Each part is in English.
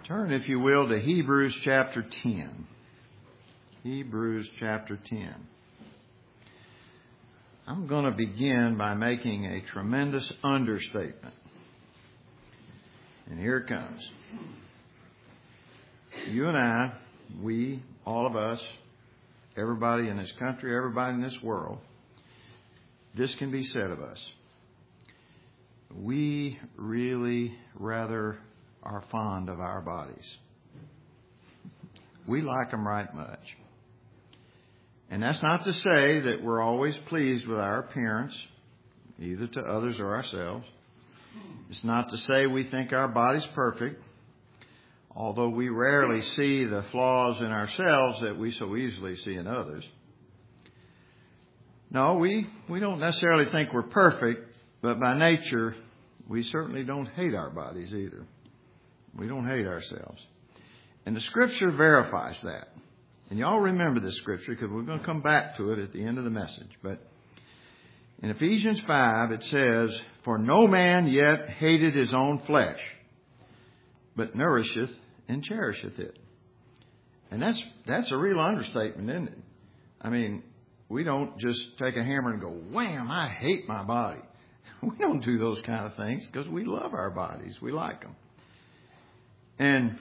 Turn, if you will, to Hebrews chapter 10. Hebrews chapter 10. I'm going to begin by making a tremendous understatement. And here it comes. You and I, we, all of us, everybody in this country, everybody in this world, this can be said of us. We really rather are fond of our bodies. We like them right much. And that's not to say that we're always pleased with our appearance, either to others or ourselves. It's not to say we think our body's perfect, although we rarely see the flaws in ourselves that we so easily see in others. No, we don't necessarily think we're perfect, but by nature, we certainly don't hate our bodies either. We don't hate ourselves. And the Scripture verifies that. And y'all remember this Scripture because we're going to come back to it at the end of the message. But in Ephesians 5, it says, "For no man yet hated his own flesh, but nourisheth and cherisheth it." And that's a real understatement, isn't it? I mean, we don't just take a hammer and go, wham, I hate my body. We don't do those kind of things because we love our bodies. We like them. And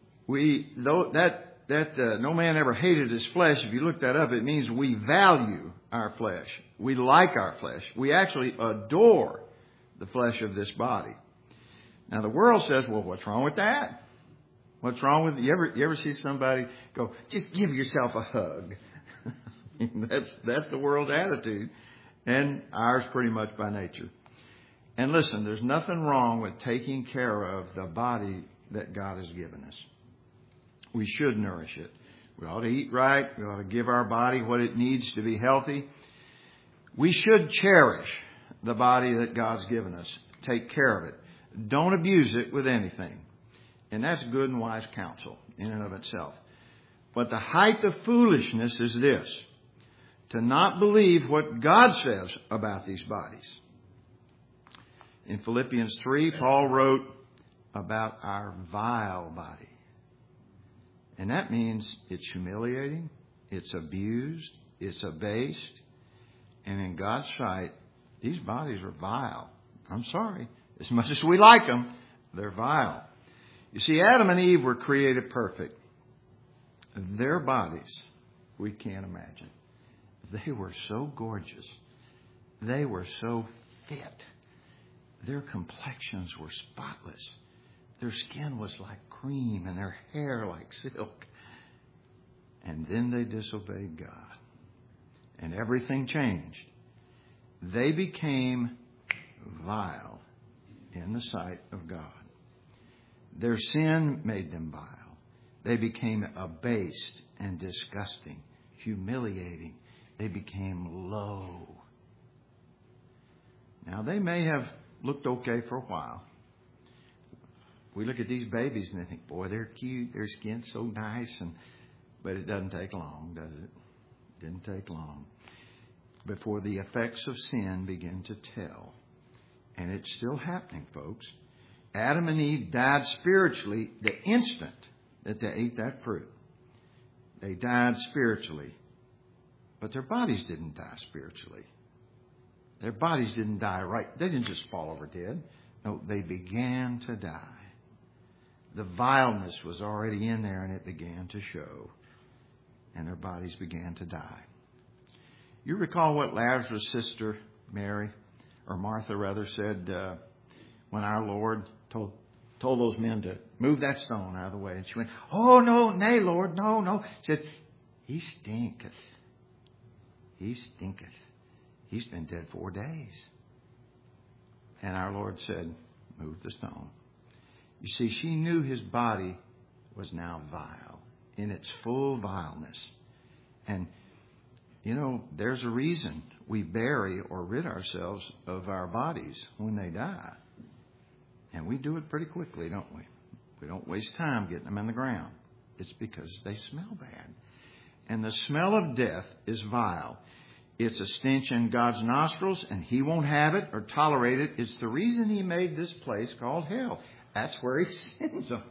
no man ever hated his flesh. If you look that up, it means we value our flesh. We like our flesh. We actually adore the flesh of this body. Now the world says, well, what's wrong with that? What's wrong with you ever see somebody go, just give yourself a hug? That's the world's attitude, and ours pretty much by nature. And listen, there's nothing wrong with taking care of the body that God has given us. We should nourish it. We ought to eat right. We ought to give our body what it needs to be healthy. We should cherish the body that God's given us. Take care of it. Don't abuse it with anything. And that's good and wise counsel in and of itself. But the height of foolishness is this: to not believe what God says about these bodies. In Philippians 3, Paul wrote about our vile body. And that means it's humiliating, it's abused, it's abased. And in God's sight, these bodies are vile. I'm sorry. As much as we like them, they're vile. You see, Adam and Eve were created perfect. Their bodies, we can't imagine. They were so gorgeous. They were so fit. Their complexions were spotless. Their skin was like cream and their hair like silk. And then they disobeyed God. And everything changed. They became vile in the sight of God. Their sin made them vile. They became abased and disgusting, humiliating. They became low. Now, they may have looked okay for a while. We look at these babies and they think, boy, they're cute. Their skin's so nice. But it doesn't take long, does it? It didn't take long before the effects of sin begin to tell. And it's still happening, folks. Adam and Eve died spiritually the instant that they ate that fruit. They died spiritually. But their bodies didn't die spiritually. Their bodies didn't die right. They didn't just fall over dead. No, they began to die. The vileness was already in there and it began to show. And their bodies began to die. You recall what Lazarus' sister, Mary, or Martha rather, said when our Lord told those men to move that stone out of the way. And she went, "Oh, no, nay, Lord, no." She said, "He stinketh. He stinketh. He's been dead 4 days." And our Lord said, "Move the stone." You see, she knew his body was now vile, in its full vileness. And, you know, there's a reason we bury or rid ourselves of our bodies when they die. And we do it pretty quickly, don't we? We don't waste time getting them in the ground. It's because they smell bad. And the smell of death is vile. It's a stench in God's nostrils, and He won't have it or tolerate it. It's the reason He made this place called hell. That's where He sends them.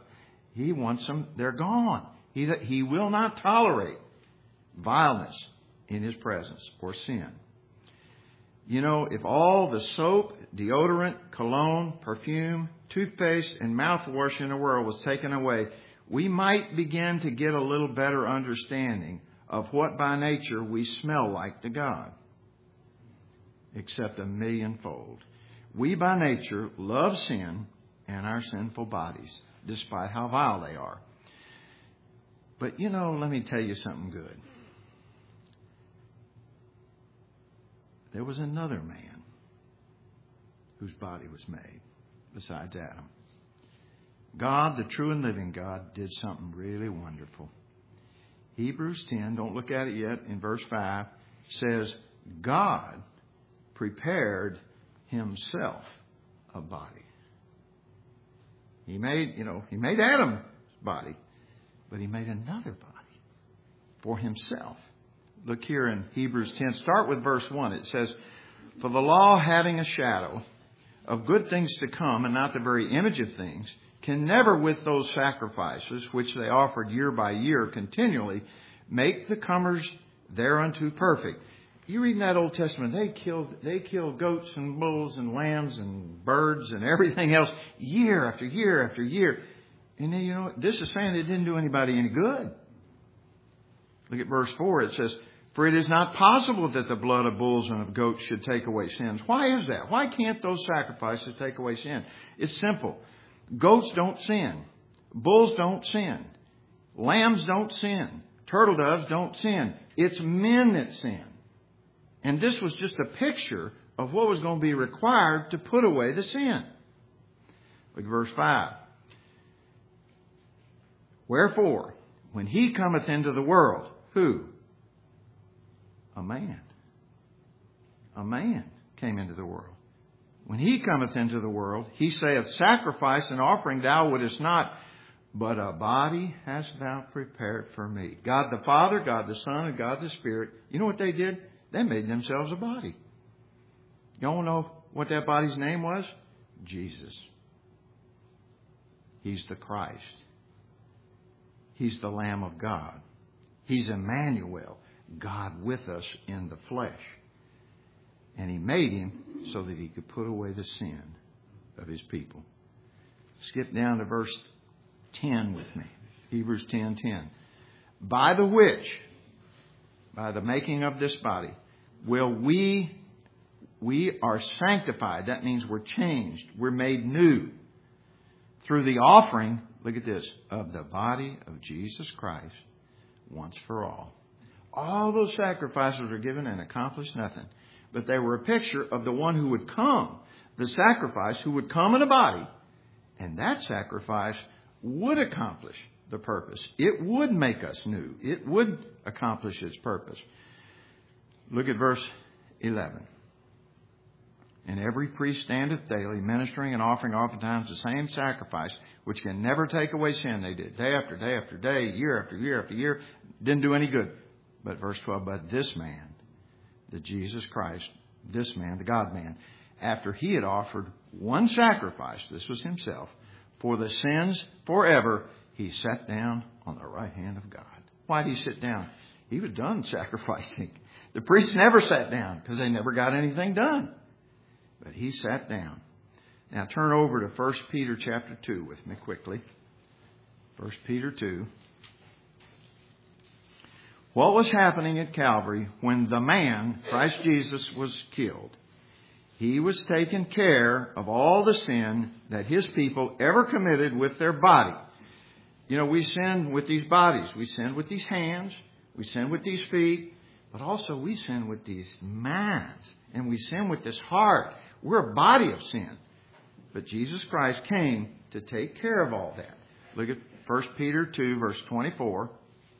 He wants them, they're gone. He will not tolerate vileness in His presence or sin. You know, if all the soap, deodorant, cologne, perfume, toothpaste, and mouthwash in the world was taken away, we might begin to get a little better understanding of what by nature we smell like to God. Except a millionfold. We by nature love sin and our sinful bodies, despite how vile they are. But you know, let me tell you something good. There was another man whose body was made besides Adam. God, the true and living God, did something really wonderful. Hebrews 10, don't look at it yet, in verse 5, says, God prepared Himself a body. He made Adam's body, but He made another body for Himself. Look here in Hebrews 10. Start with verse 1. It says, for the law having a shadow of good things to come and not the very image of things, can never with those sacrifices which they offered year by year continually make the comers thereunto perfect. You read in that Old Testament, they killed goats and bulls and lambs and birds and everything else year after year after year. And then, you know, this is saying it didn't do anybody any good. Look at verse 4. It says, for it is not possible that the blood of bulls and of goats should take away sins. Why is that? Why can't those sacrifices take away sin? It's simple. Goats don't sin. Bulls don't sin. Lambs don't sin. Turtle doves don't sin. It's men that sin. And this was just a picture of what was going to be required to put away the sin. Look at verse 5. Wherefore, when He cometh into the world, who? A man. A man came into the world. When He cometh into the world, He saith, sacrifice and offering thou wouldest not, but a body hast thou prepared for me. God the Father, God the Son, and God the Spirit, you know what they did? They made themselves a body. Y'all know what that body's name was? Jesus. He's the Christ. He's the Lamb of God. He's Emmanuel, God with us in the flesh. And He made Him so that He could put away the sin of His people. Skip down to verse 10 with me. Hebrews 10:10. By the which, by the making of this body, will we are sanctified. That means we're changed. We're made new. Through the offering, look at this, of the body of Jesus Christ once for all. All those sacrifices were given and accomplished nothing. But they were a picture of the one who would come, the sacrifice who would come in a body. And that sacrifice would accomplish the purpose. It would make us new. It would accomplish its purpose. Look at verse 11. And every priest standeth daily, ministering and offering oftentimes the same sacrifice, which can never take away sin. They did day after day after day, year after year after year. Didn't do any good. But verse 12, but this man, the Jesus Christ, this man, the God-man, after He had offered one sacrifice, this was Himself, for the sins forever, He sat down on the right hand of God. Why did He sit down? He was done sacrificing. The priests never sat down because they never got anything done. But He sat down. Now turn over to 1 Peter chapter 2 with me quickly. 1 Peter 2. What was happening at Calvary when the man, Christ Jesus, was killed? He was taking care of all the sin that His people ever committed with their body. You know, we sin with these bodies. We sin with these hands. We sin with these feet. But also we sin with these minds. And we sin with this heart. We're a body of sin. But Jesus Christ came to take care of all that. Look at 1 Peter 2, verse 24.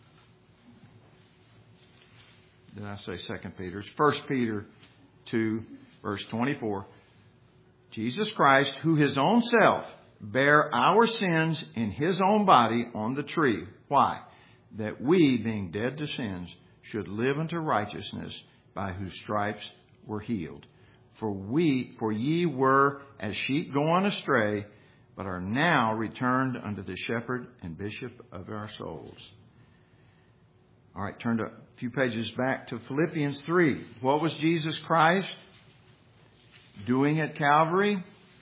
Did I say 2 Peter? It's 1 Peter 2, verse 24. Jesus Christ, who His own self bare our sins in His own body on the tree. Why? That we, being dead to sins, should live unto righteousness, by whose stripes were healed. For ye were as sheep going astray, but are now returned unto the shepherd and bishop of our souls. All right, turn to a few pages back to Philippians 3. What was Jesus Christ doing at Calvary?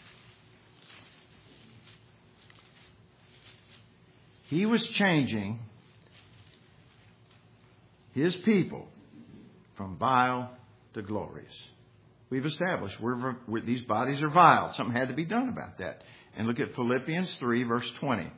He was changing His people from vile to glorious. We've established these bodies are vile. Something had to be done about that. And look at Philippians 3, verse 20.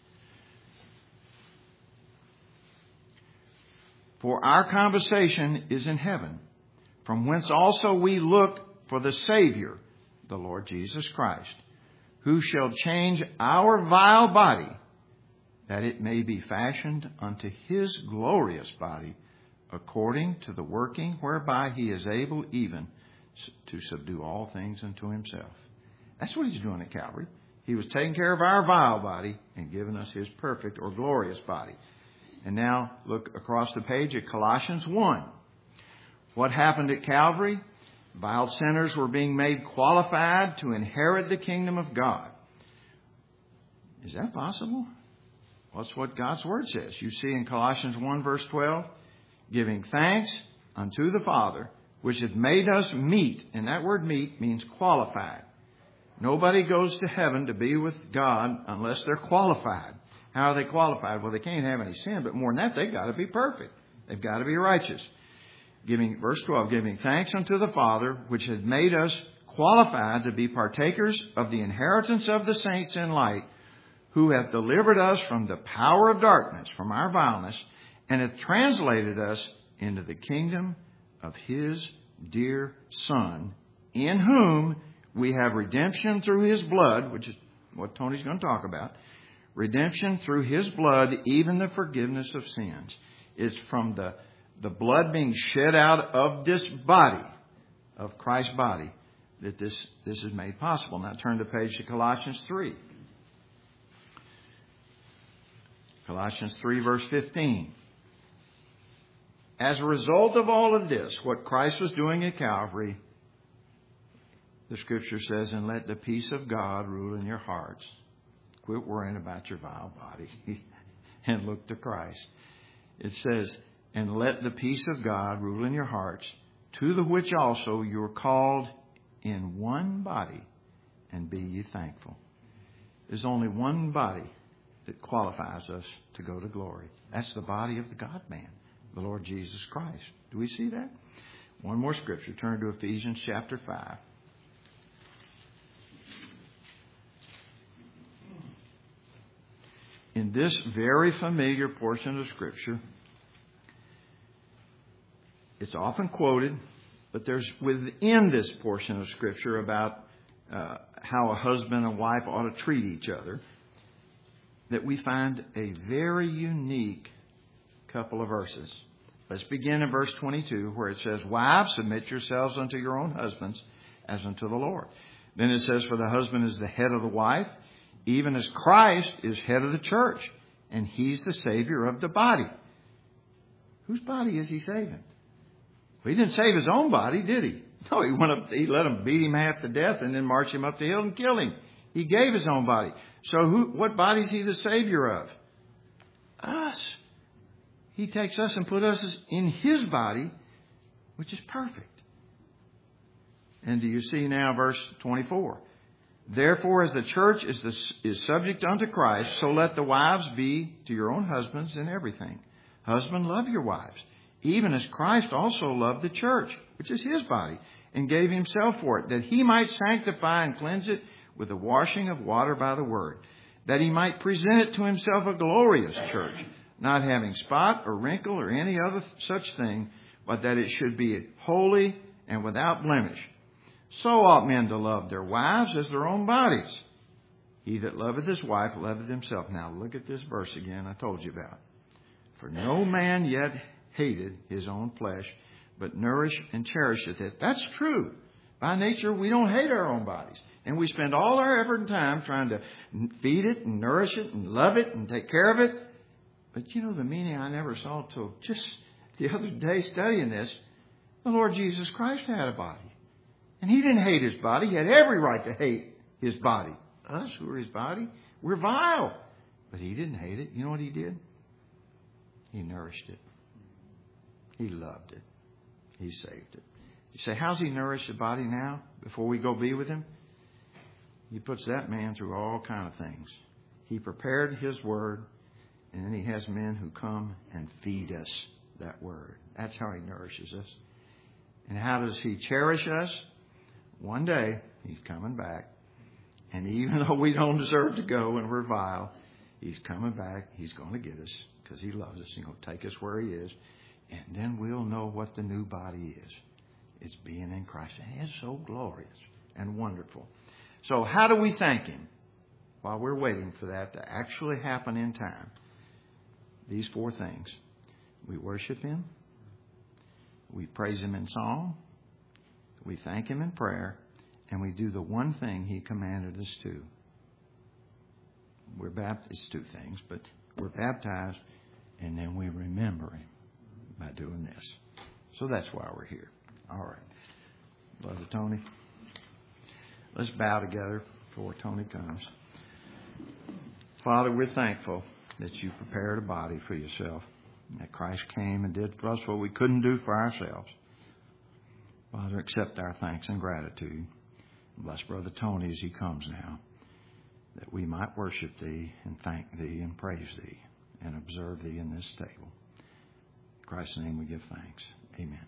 For our conversation is in heaven, from whence also we look for the Savior, the Lord Jesus Christ, who shall change our vile body, that it may be fashioned unto His glorious body, according to the working whereby He is able even to subdue all things unto Himself. That's what He's doing at Calvary. He was taking care of our vile body and giving us His perfect or glorious body. And now look across the page at Colossians 1. What happened at Calvary? Vile sinners were being made qualified to inherit the kingdom of God. Is that possible? Well, that's what God's Word says. You see in Colossians 1, verse 12, giving thanks unto the Father, which hath made us meet. And that word meet means qualified. Nobody goes to heaven to be with God unless they're qualified. How are they qualified? Well, they can't have any sin, but more than that, they've got to be perfect. They've got to be righteous. Verse 12, giving thanks unto the Father, which hath made us qualified to be partakers of the inheritance of the saints in light, who hath delivered us from the power of darkness, from our vileness, and hath translated us into the kingdom of His dear Son, in whom we have redemption through His blood, which is what Tony's going to talk about. Redemption through His blood, even the forgiveness of sins. It's from the blood being shed out of this body, of Christ's body, that this is made possible. Now turn the page to Colossians 3. Colossians 3, verse 15. As a result of all of this, what Christ was doing at Calvary, the Scripture says, and let the peace of God rule in your hearts. Quit worrying about your vile body and look to Christ. It says, and let the peace of God rule in your hearts, to the which also you are called in one body, and be ye thankful. There's only one body that qualifies us to go to glory. That's the body of the God-man, the Lord Jesus Christ. Do we see that? One more scripture. Turn to Ephesians chapter 5. In this very familiar portion of Scripture, it's often quoted, but there's within this portion of Scripture about how a husband and wife ought to treat each other, that we find a very unique couple of verses. Let's begin in verse 22, where it says, wives, submit yourselves unto your own husbands as unto the Lord. Then it says, for the husband is the head of the wife, even as Christ is head of the church, and He's the Savior of the body. Whose body is He saving? Well, He didn't save His own body, did He? No, He let them beat Him half to death and then march Him up the hill and kill Him. He gave His own body. So what body is He the Savior of? Us. He takes us and put us in His body, which is perfect. And do you see now verse 24? Therefore, as the church is subject unto Christ, so let the wives be to your own husbands in everything. Husband, love your wives, even as Christ also loved the church, which is His body, and gave Himself for it, that He might sanctify and cleanse it with the washing of water by the word, that He might present it to Himself a glorious church, not having spot or wrinkle or any other such thing, but that it should be holy and without blemish. So ought men to love their wives as their own bodies. He that loveth his wife loveth himself. Now look at this verse again I told you about. For no man yet hated his own flesh, but nourish and cherisheth it. That's true. By nature, we don't hate our own bodies. And we spend all our effort and time trying to feed it and nourish it and love it and take care of it. But you know the meaning I never saw till just the other day studying this. The Lord Jesus Christ had a body. And He didn't hate His body. He had every right to hate His body. us who are his body, we're vile. But he didn't hate it. You know what he did? He nourished it. He loved it. He saved it. You say, how's he nourish the body now before we go be with him? He puts that man through all kind of things. He prepared his word, and then he has men who come and feed us that word. That's how he nourishes us. And how does he cherish us? One day, he's coming back. And even though we don't deserve to go and we're vile, he's coming back. He's going to get us because he loves us. He's going to take us where he is. And then we'll know what the new body is. It's being in Christ. And it's so glorious and wonderful. So how do we thank him while we're waiting for that to actually happen in time? These 4 things. We worship him. We praise him in song. We thank him in prayer. And we do the one thing he commanded us to. We're baptized. It's 2 things, but we're baptized and then we remember him by doing this. So that's why we're here. All right. Brother Tony, let's bow together before Tony comes. Father, we're thankful that you prepared a body for yourself, that Christ came and did for us what we couldn't do for ourselves. Father, accept our thanks and gratitude. Bless Brother Tony as he comes now, that we might worship thee and thank thee and praise thee and observe thee in this table. In Christ's name we give thanks. Amen.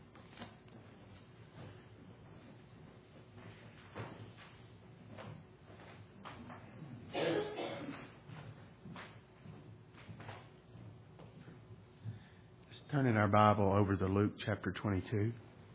Let's turn in our Bible over to Luke chapter 22.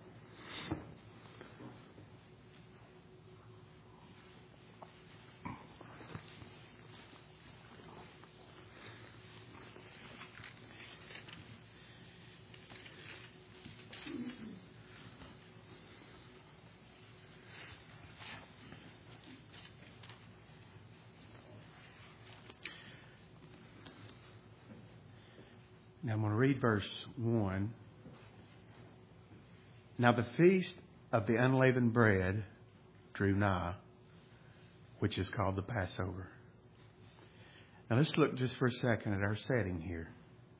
Now I'm going to read verse 1. Now the feast of the unleavened bread drew nigh, which is called the Passover. Now let's look just for a second at our setting here.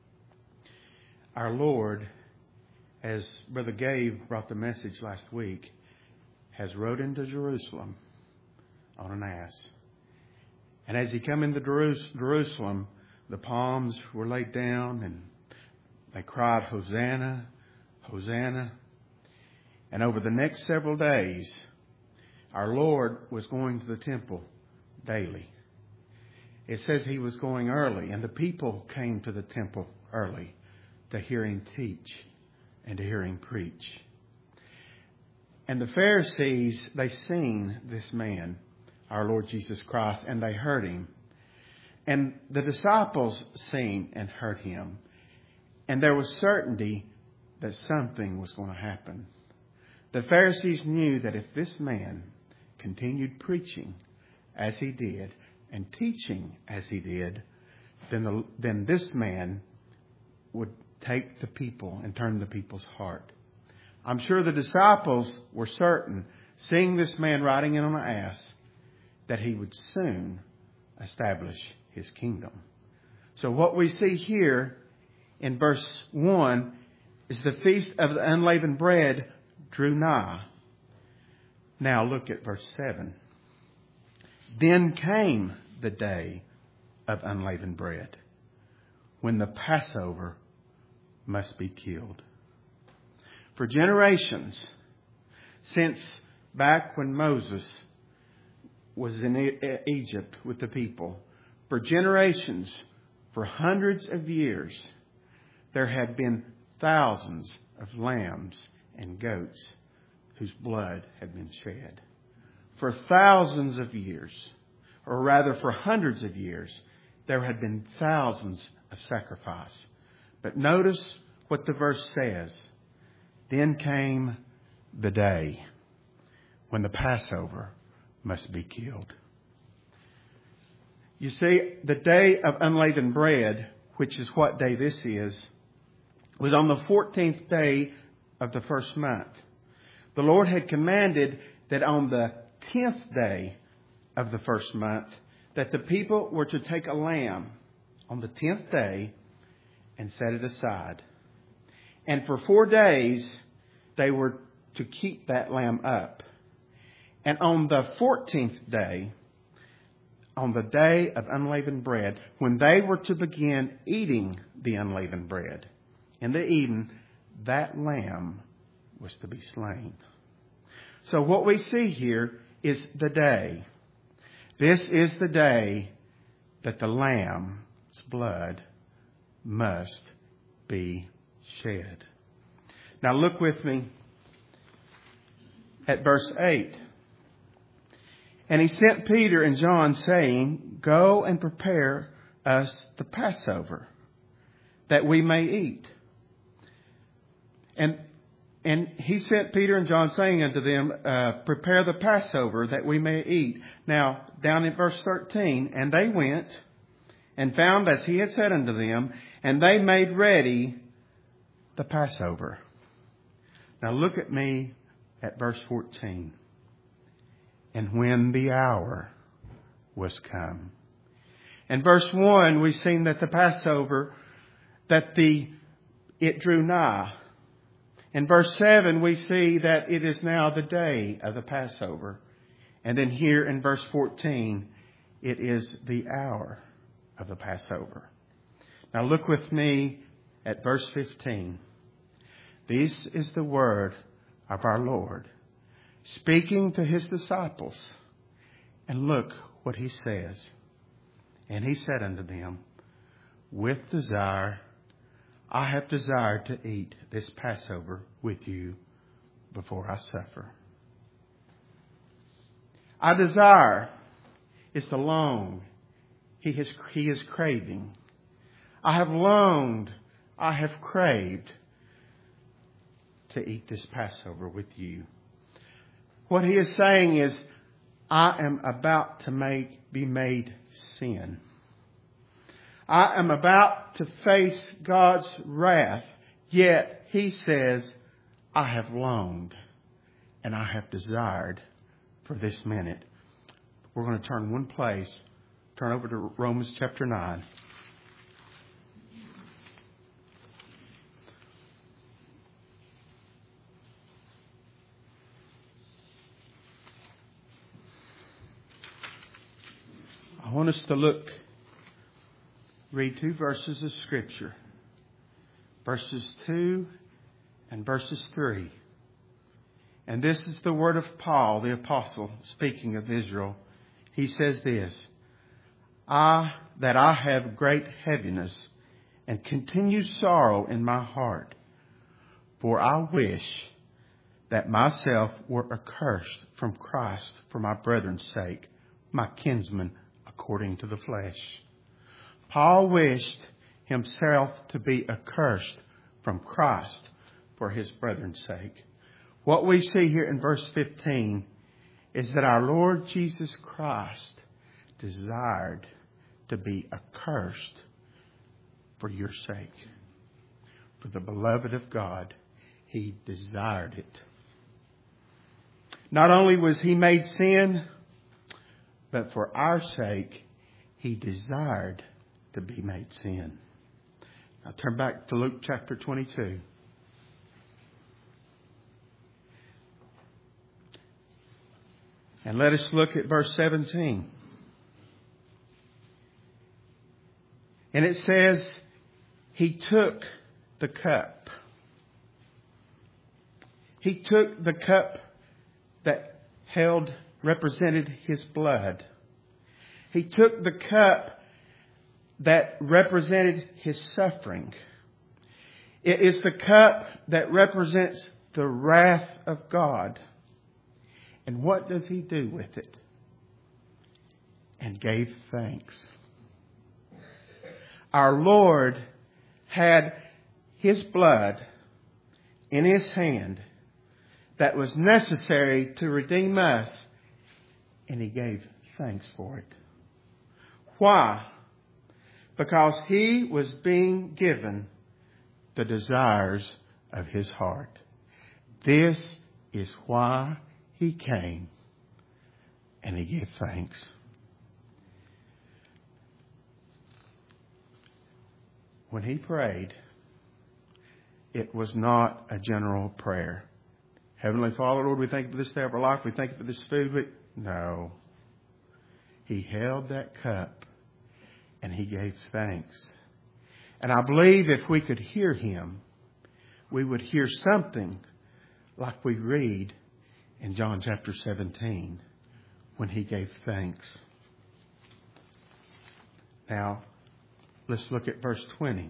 Our Lord, as Brother Gabe brought the message last week, has rode into Jerusalem on an ass. And as he come into Jerusalem, the palms were laid down and they cried, Hosanna, Hosanna. And over the next several days, our Lord was going to the temple daily. It says he was going early, and the people came to the temple early to hear him teach and to hear him preach. And the Pharisees, they seen this man, our Lord Jesus Christ, and they heard him. And the disciples seen and heard him. And there was certainty that something was going to happen. The Pharisees knew that if this man continued preaching as he did and teaching as he did, then this man would take the people and turn the people's heart. I'm sure the disciples were certain, seeing this man riding in on an ass, that he would soon establish his kingdom. So what we see here in verse 1 is the feast of the unleavened bread drew nigh. Now look at verse 7. Then came the day of unleavened bread, when the Passover must be killed. For generations, since back when Moses was in Egypt with the people, for generations, for hundreds of years, there had been thousands of lambs and goats whose blood had been shed. For thousands of years, or rather for hundreds of years, there had been thousands of sacrifice. But notice what the verse says. Then came the day when the Passover must be killed. You see, the day of unleavened bread, which is what day this is, was on the 14th day of the first month. The Lord had commanded that on the 10th day of the first month that the people were to take a lamb on the 10th day and set it aside. And for 4 days they were to keep that lamb up. And on the 14th day, on the day of unleavened bread, when they were to begin eating the unleavened bread, in the evening, that lamb was to be slain. So what we see here is the day. This is the day that the lamb's blood must be shed. Now look with me at verse 8. And he sent Peter and John, saying, Go and prepare us the Passover, that we may eat. And he sent Peter and John, saying unto them, Prepare the Passover, that we may eat. Now, down in verse 13, and they went and found as he had said unto them, and they made ready the Passover. Now look at me at verse 14. And when the hour was come. In verse 1, we've seen that the Passover, it drew nigh. In verse 7, we see that it is now the day of the Passover. And then here in verse 14, it is the hour of the Passover. Now look with me at verse 15. This is the word of our Lord, speaking to his disciples. And look what he says. And he said unto them, With desire, I have desired to eat this Passover with you before I suffer. I desire is the long he is craving. I have longed, I have craved to eat this Passover with you. What he is saying is, I am about to be made sin. I am about to face God's wrath. Yet he says, I have longed and I have desired for this minute. We're going to turn one place. Turn over to Romans chapter 9. I want us to read 2 verses of Scripture. Verses 2 and verses 3. And this is the word of Paul, the apostle, speaking of Israel. He says this, that I have great heaviness and continued sorrow in my heart. For I wish that myself were accursed from Christ for my brethren's sake, my kinsmen according to the flesh. Paul wished himself to be accursed from Christ for his brethren's sake. What we see here in verse 15 is that our Lord Jesus Christ desired to be accursed for your sake. For the beloved of God, he desired it. Not only was he made sin, but for our sake, he desired to be made sin. Now turn back to Luke chapter 22. And let us look at verse 17. And it says, he took the cup. He took the cup that represented his blood. He took the cup that represented his suffering. It is the cup that represents the wrath of God. And what does he do with it? And gave thanks. Our Lord had his blood in his hand that was necessary to redeem us, and he gave thanks for it. Why? Because he was being given the desires of his heart. This is why he came and he gave thanks. When he prayed, it was not a general prayer. Heavenly Father, Lord, we thank you for this day of our life. We thank you for this food. No. He held that cup and he gave thanks. And I believe if we could hear him, we would hear something like we read in John chapter 17 when he gave thanks. Now, let's look at verse 20.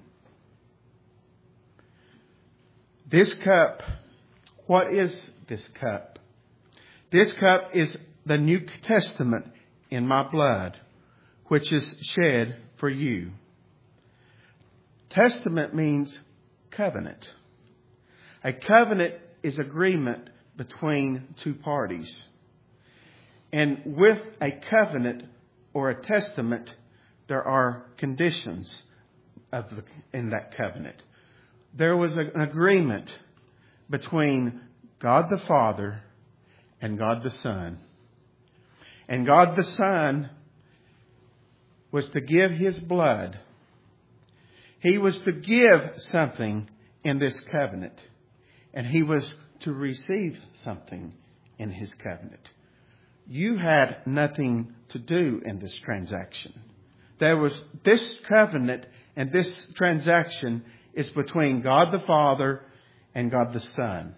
This cup, what is this cup? This cup is the New Testament in my blood, which is shed for you. Testament means covenant. A covenant is agreement between two parties. And with a covenant or a testament, there are conditions in that covenant. There was an agreement between God the Father and God the Son. And God the Son was to give his blood. He was to give something in this covenant. And he was to receive something in his covenant. You had nothing to do in this transaction. There was this covenant and this transaction is between God the Father and God the Son.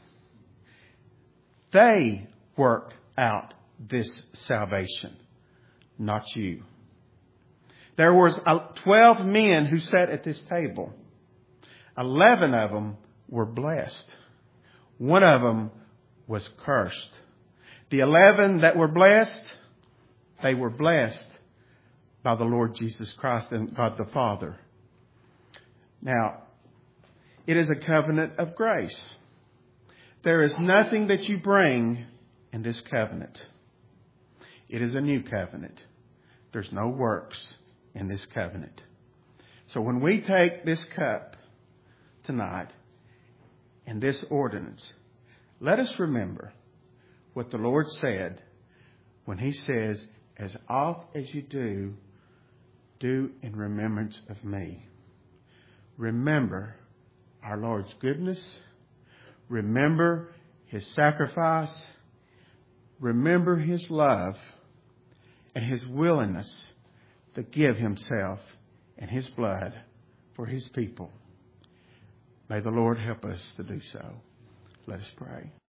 They worked out this salvation, not you. There was 12 men who sat at this table. 11 of them were blessed. One of them was cursed. The 11 that were blessed, they were blessed by the Lord Jesus Christ and God the Father. Now, it is a covenant of grace. There is nothing that you bring in this covenant. It is a new covenant. There's no works in this covenant. So when we take this cup tonight and this ordinance, let us remember what the Lord said when he says, as oft as you do in remembrance of me. Remember our Lord's goodness. Remember his sacrifice. Remember his love and his willingness to give himself and his blood for his people. May the Lord help us to do so. Let us pray.